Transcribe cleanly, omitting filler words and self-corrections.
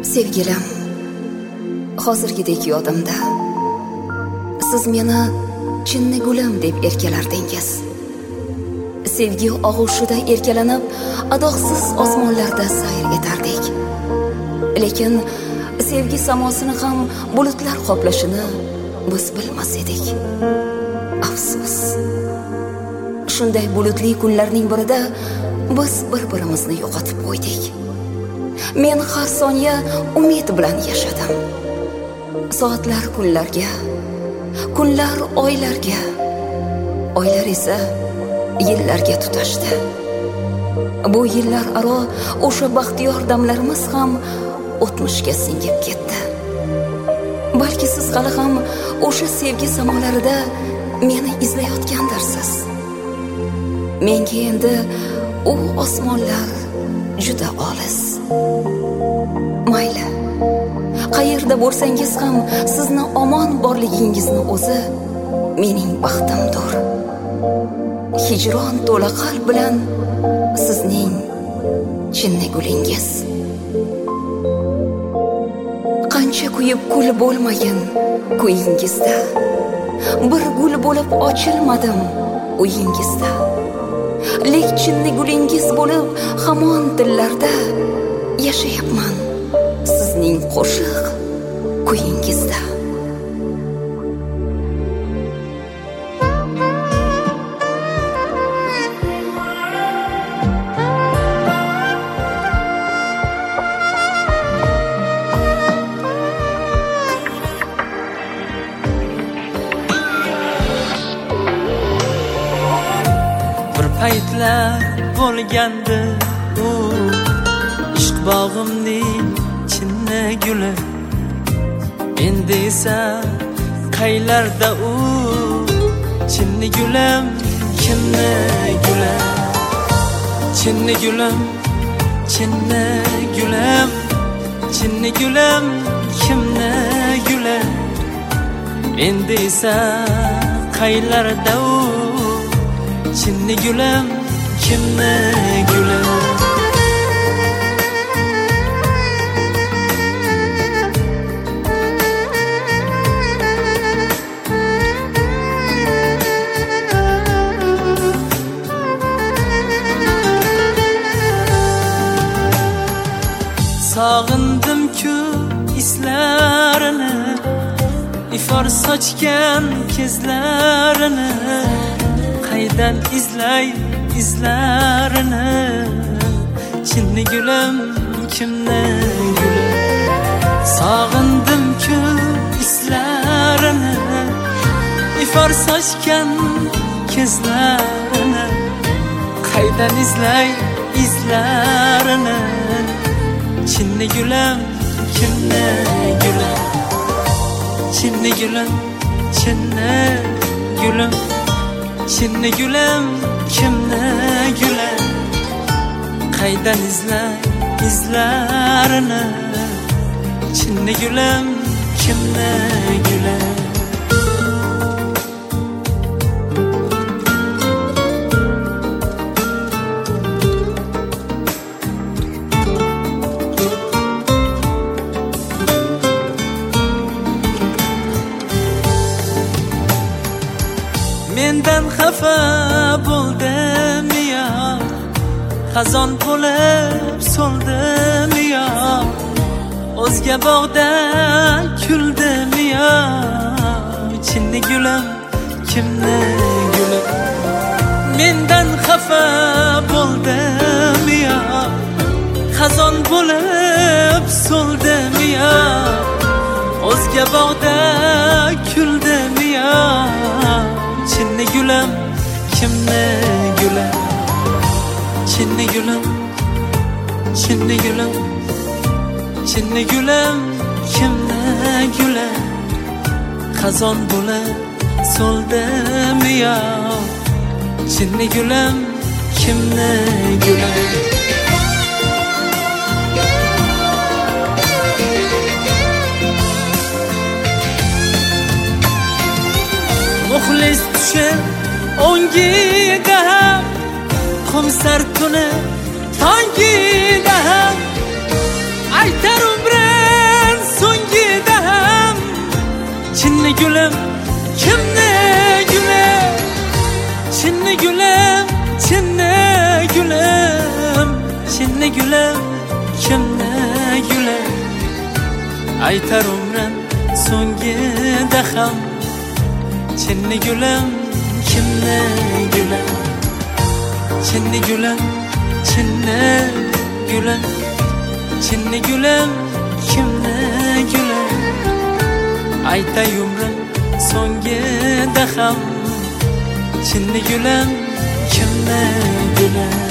Sevgilim, hozirgidek yodimda. Siz meni chinni gulim deb erkalardingiz. Sevgi og'ushida erkalanib, adoqsiz osmonlarda sayr etardik. Lekin sevgi samosini ham bulutlar qoplashini biz bilmas edik. Afsus. Shunday bulutli kunlarning birida biz bir-birimizni yo'qotib qo'ydik. Men har soniya umid bilan yashadim. Soatlar kunlarga, kunlar oylarga, oylar esa yillarga tutashdi. Bu yillar aro o'sha baxtiyor damlarimiz ham o'tmishga singib ketdi. Balki siz hali ham o'sha sevgi samolarida meni izlayotgandirsiz. Menga endi u osmonlar juda olis. Mayli, qayerda bo'lsangiz ham sizni omon borligingizni o'zi mening baxtimdir. Hijron to'la qalb bilan sizning chinni gulingiz. Qancha kuyib kul bo'lmayin kuyingizda, bir gul bo'lib ochilmadim uyingizda. Lek chinni gulingiz bo'lib hamon dillarda yashayapman sizning qo'shiq kuyingizda. Paytlar bo'lgandi u ishq bog'imning chinni guli. Endi esa qaylarda u chinni gulim, chinni gulim, chinni gulim, chinni gulim, chinni gulim, kimni guli. Endi esa qaylarda u chinni gulim, kimni gulim. Sog'indim-ku islarini, ifor sochgan kezlarini. Qaydan izlay izlarini, chinni gulim, kimni gulim. Sog'indim-ku islarini, ifor sochgan kezlarini. Qaydan izlay izlarini, chinni gulim, kimni gulim. Chinni gulim, chinni gulim, chinni gulim, kimni guli. Qaydan izlay izlarini, chinni gulim, kimni guli. Mendan xafa bo'ldim ya, xazon bo'lib so'ldim ya. O'zga bog'da kuldim ya, chinni gulim, kimni gulim. Mendan xafa bo'ldim ya, xazon bo'lib so'ldim ya. O'zga bog'da kuldim ya, chinni gulim, kimni gulim. Chinni gulim, chinni gulim, chinni gulim, kimni gulim. Xazon bo'lib so'ldim ya, chinni gulim, kimni gulim. Muxlis tushib o'ngida ham, xumsar kuni tongida ham aytar umrim Chinni gulim kimni gulim, chinni gulim, chinni gulim, chinni gulim kimni gulim. Aytar umrim so'ngida ham chinni gulim kimni gulim, chinni gulim, chinni gulim, chinni gulim kimni gulim. Aytay umrim so'ngida ham chinni gulim kimni gulim.